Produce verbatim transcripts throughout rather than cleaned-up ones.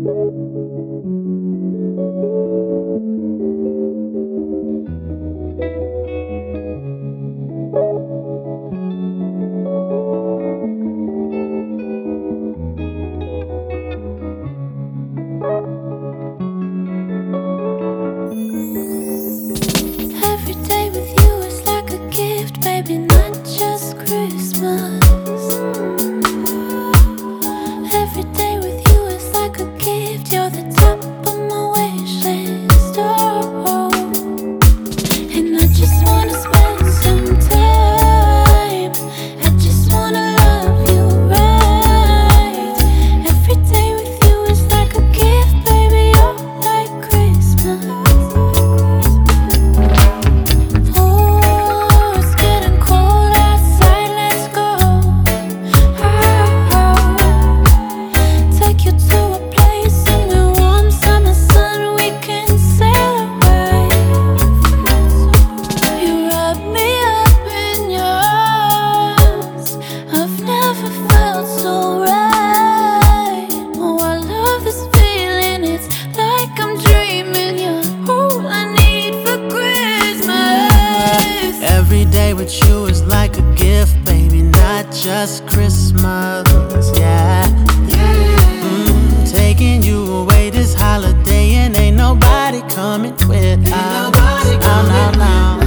with you is like a gift, baby, not just Christmas, yeah. Mm, taking you away this holiday and ain't nobody coming with us. No, no, no.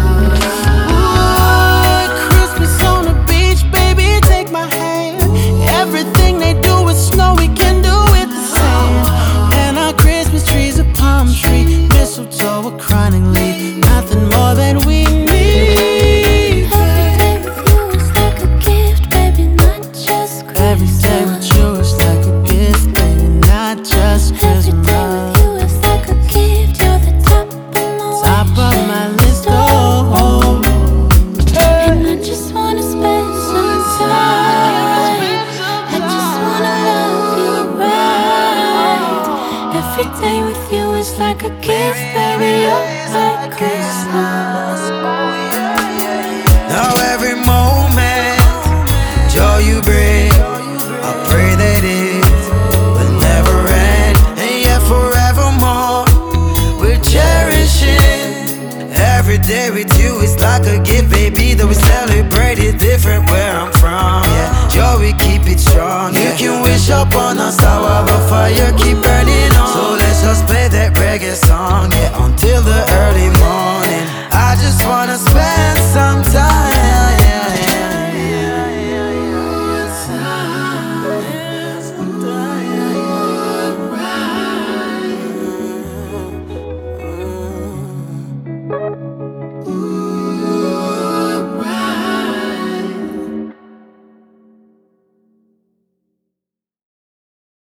Ooh, Christmas on the beach, baby, take my hand. Everything they do with snow, we can do with the sand. And our Christmas tree's a palm tree, mistletoe, a crying leaf, nothing more than we need. Every day with you is like a gift, baby, you're like Christmas. Now every moment, joy you bring, I pray that it will never end. And yet forevermore, we're cherishing. Every day with you is like a gift, baby, though we celebrate it different where I'm from, yeah. Joy, we keep it strong, yeah. You can wish upon us, our fire keep burning on. So let's just play that reggae song, yeah.